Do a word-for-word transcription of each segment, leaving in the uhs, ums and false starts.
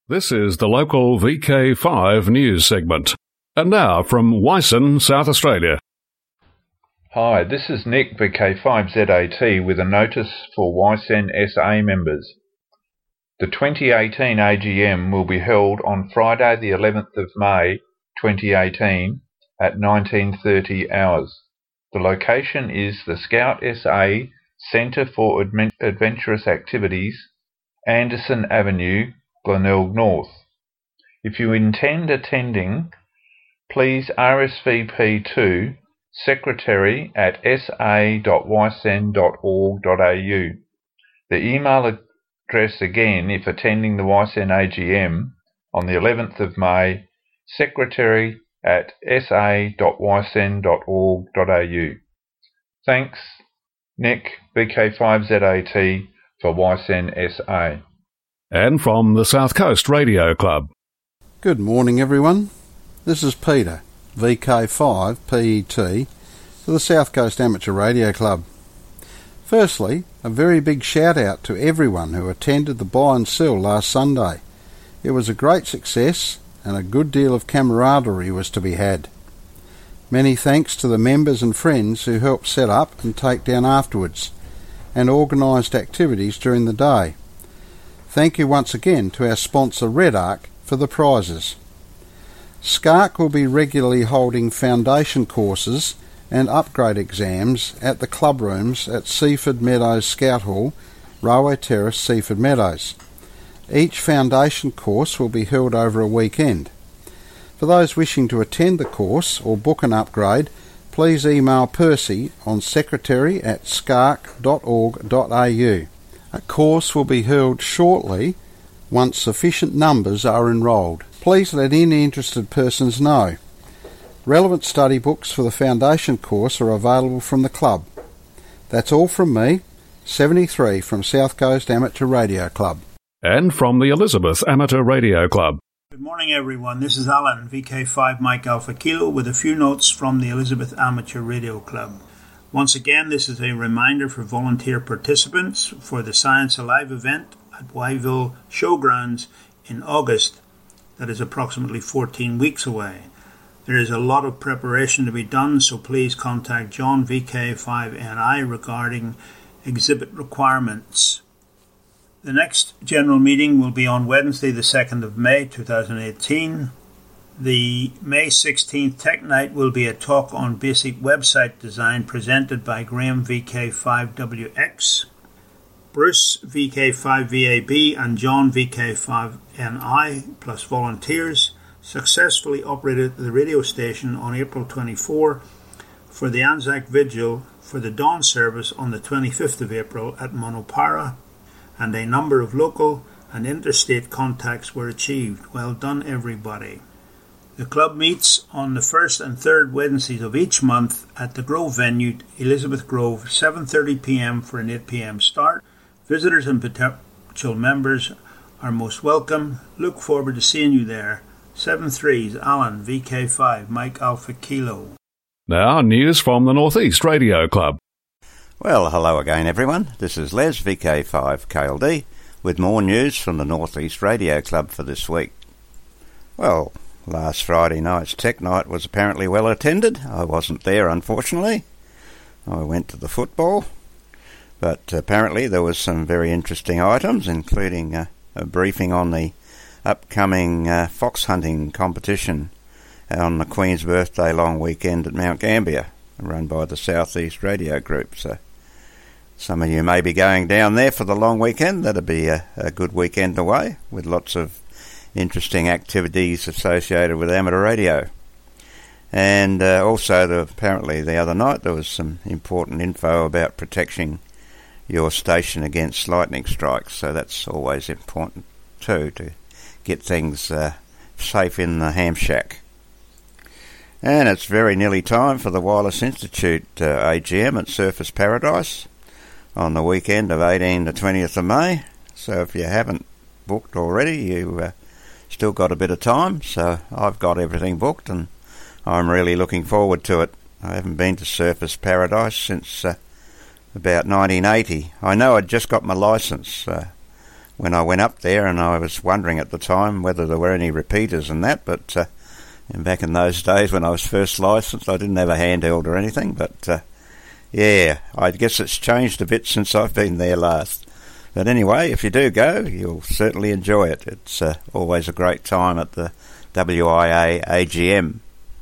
This is the local V K five news segment. And now from Wyson, South Australia. Hi, this is Nick, V K five Z A T, with a notice for Wyson S A members. The twenty eighteen A G M will be held on Friday the eleventh of May twenty eighteen at nineteen thirty hours. The location is the Scout S A Centre for Adventurous Activities, Anderson Avenue, Glenelg North. If you intend attending, please R S V P to secretary at s a dot wyson dot org dot a u. The email address again, if attending the Wyson A G M on the eleventh of May, secretary at s a dot wyson dot org dot a u. Thanks, Nick, V K five Z A T for Wyson S A. And from the South Coast Radio Club. Good morning, everyone. This is Peter, V K five P E T, for the South Coast Amateur Radio Club. Firstly, a very big shout out to everyone who attended the Buy and Sell last Sunday. It was a great success and a good deal of camaraderie was to be had. Many thanks to the members and friends who helped set up and take down afterwards and organised activities during the day. Thank you once again to our sponsor Red Arc for the prizes. SCARC will be regularly holding foundation courses and upgrade exams at the club rooms at Seaford Meadows Scout Hall, Railway Terrace, Seaford Meadows. Each foundation course will be held over a weekend. For those wishing to attend the course or book an upgrade, please email Percy on secretary at scarc dot org dot a u. A course will be held shortly once sufficient numbers are enrolled. Please let any interested persons know. Relevant study books for the foundation course are available from the club. That's all from me, seventy-three from South Coast Amateur Radio Club. And from the Elizabeth Amateur Radio Club. Good morning, everyone. This is Alan, V K five Mike Alpha Kilo, with a few notes from the Elizabeth Amateur Radio Club. Once again, this is a reminder for volunteer participants for the Science Alive event at Wyville Showgrounds in August. That is approximately fourteen weeks away. There is a lot of preparation to be done, so please contact John V K five N I regarding exhibit requirements. The next general meeting will be on Wednesday the second of May two thousand eighteen. The May sixteenth Tech Night will be a talk on basic website design presented by Graham V K five W X. Bruce V K five V A B and John V K five N I plus volunteers successfully operated the radio station on April twenty-fourth for the Anzac Vigil for the dawn service on the twenty-fifth of April at Monopara, and a number of local and interstate contacts were achieved. Well done, everybody. The club meets on the first and third Wednesdays of each month at the Grove venue, Elizabeth Grove, seven thirty p m for an eight p m start. Visitors and potential members are most welcome. Look forward to seeing you there. seven threes, Alan, V K five, Mike Alpha Kilo. Now, news from the North East Radio Club. Well, hello again, everyone. This is Les, V K five K L D, with more news from the North East Radio Club for this week. Well, last Friday night's Tech Night was apparently well attended. I wasn't there, unfortunately. I went to the football, but apparently there was some very interesting items, including uh, a briefing on the upcoming uh, fox hunting competition on the Queen's Birthday long weekend at Mount Gambier, run by the South East Radio Group. So some of you may be going down there for the long weekend. That'll be a, a good weekend away with lots of interesting activities associated with amateur radio. And uh, also, the, apparently the other night, there was some important info about protecting your station against lightning strikes, so that's always important too, to get things uh, safe in the ham shack. And it's very nearly time for the Wireless Institute uh, A G M at Surfers Paradise on the weekend of eighteenth to twentieth of May. So if you haven't booked already, you uh, still got a bit of time. So I've got everything booked and I'm really looking forward to it. I haven't been to Surfers Paradise since uh, about nineteen eighty. I know I'd just got my licence uh, when I went up there, and I was wondering at the time whether there were any repeaters and that, but uh, and back in those days when I was first licensed, I didn't have a handheld or anything, but uh, yeah, I guess it's changed a bit since I've been there last. But anyway, if you do go, you'll certainly enjoy it. It's uh, always a great time at the W I A A G M.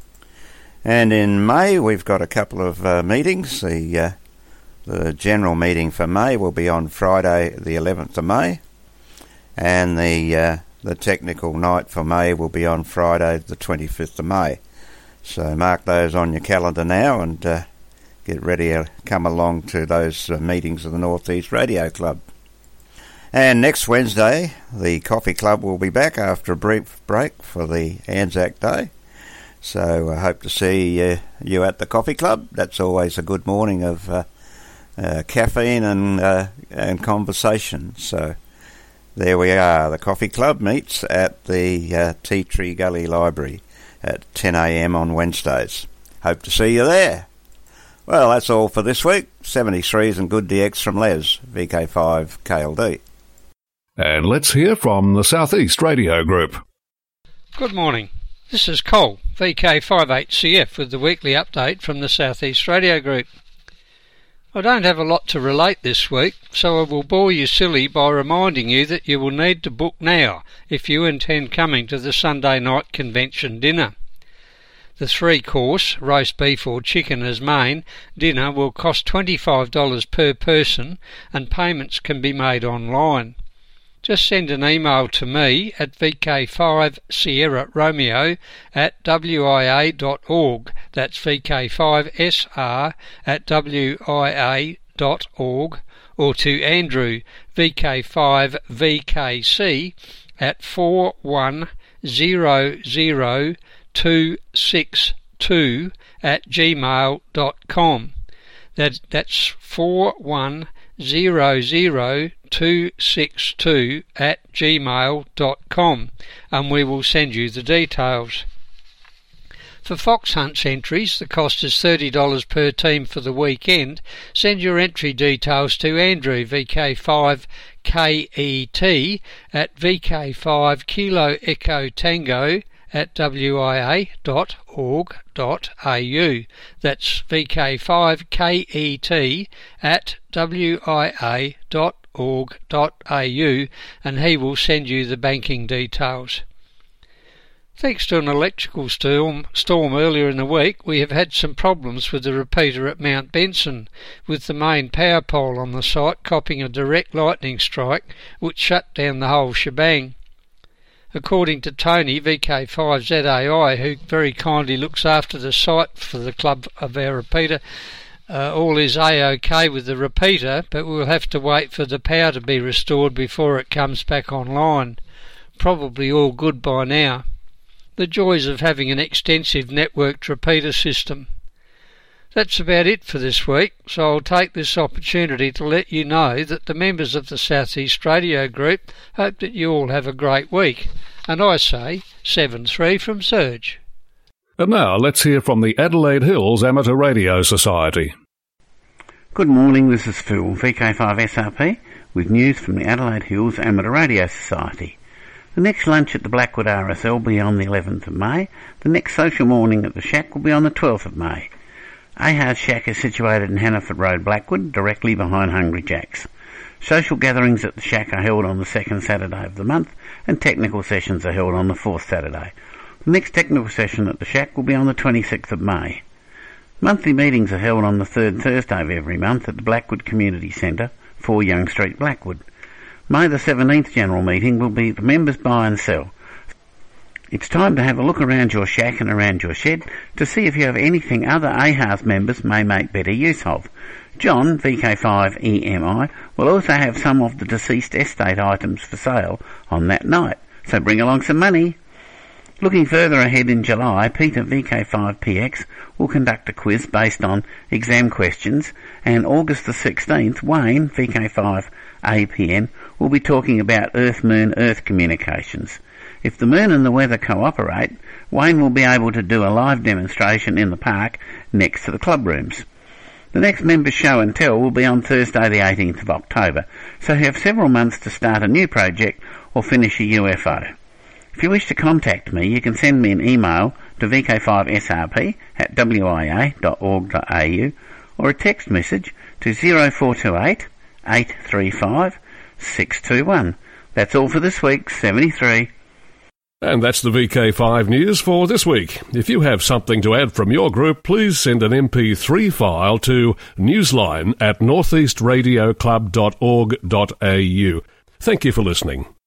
And in May, we've got a couple of uh, meetings. The uh, the general meeting for May will be on Friday the eleventh of May, and the uh, the technical night for May will be on Friday the twenty-fifth of May. So mark those on your calendar now and uh, get ready to come along to those uh, meetings of the North East Radio Club. And next Wednesday, the Coffee Club will be back after a brief break for the Anzac Day. So I hope to see uh, you at the Coffee Club. That's always a good morning of uh, uh, caffeine and uh, and conversation. So there we are. The Coffee Club meets at the uh, Tea Tree Gully Library at ten a m on Wednesdays. Hope to see you there. Well, that's all for this week. seventy-threes and good D X from Les, V K five K L D. And let's hear from the South East Radio Group. Good morning. This is Cole, V K five eight C F, with the weekly update from the South East Radio Group. I don't have a lot to relate this week, so I will bore you silly by reminding you that you will need to book now if you intend coming to the Sunday night convention dinner. The three-course, roast beef or chicken as main, dinner will cost twenty-five dollars per person, and payments can be made online. Just send an email to me at V K five Sierra Romeo at W I A dot org. That's V K five S R at W I A dot org, or to Andrew, V K five V K C at four one zero zero two six two at gmail dot com. That, that's four one zero zero two six two at gmail dot com, and we will send you the details. For fox hunts entries, the cost is thirty dollars per team for the weekend. Send your entry details to Andrew, V K five K E T at V K five Kilo Echo Tango at W I A dot org dot A U. That's V K five K E T at W I A dot org dot A U, and he will send you the banking details. Thanks to an electrical storm, storm earlier in the week, we have had some problems with the repeater at Mount Benson, with the main power pole on the site copping a direct lightning strike which shut down the whole shebang. According to Tony, V K five Z A I, who very kindly looks after the site for the club of our repeater, uh, all is A-OK with the repeater, but we'll have to wait for the power to be restored before it comes back online. Probably all good by now. The joys of having an extensive networked repeater system. That's about it for this week, so I'll take this opportunity to let you know that the members of the South East Radio Group hope that you all have a great week. And I say, seven three from Serge. And now let's hear from the Adelaide Hills Amateur Radio Society. Good morning, this is Phil, V K five S R P, with news from the Adelaide Hills Amateur Radio Society. The next lunch at the Blackwood R S L will be on the eleventh of May. The next social morning at the Shack will be on the twelfth of May. Ahard's Shack is situated in Hannaford Road, Blackwood, directly behind Hungry Jack's. Social gatherings at the Shack are held on the second Saturday of the month, and technical sessions are held on the fourth Saturday. The next technical session at the Shack will be on the twenty-sixth of May. Monthly meetings are held on the third Thursday of every month at the Blackwood Community Centre, four Young Street, Blackwood. May the seventeenth general meeting will be the members buy and sell. It's time to have a look around your shack and around your shed to see if you have anything other Ahard's members may make better use of. John, V K five E M I, will also have some of the deceased estate items for sale on that night, so bring along some money. Looking further ahead in July, Peter, V K five P X, will conduct a quiz based on exam questions, and August the sixteenth, Wayne, V K five A P N, will be talking about Earth-Moon-Earth communications. If the moon and the weather cooperate, Wayne will be able to do a live demonstration in the park next to the club rooms. The next Members Show and Tell will be on Thursday the eighteenth of October, so you have several months to start a new project or finish a U F O. If you wish to contact me, you can send me an email to v k five s r p at w i a dot org dot a u or a text message to zero four two eight, eight three five, six two one. That's all for this week, seventy-three. And that's the V K five news for this week. If you have something to add from your group, please send an M P three file to newsline at northeast radio club dot org dot a u. Thank you for listening.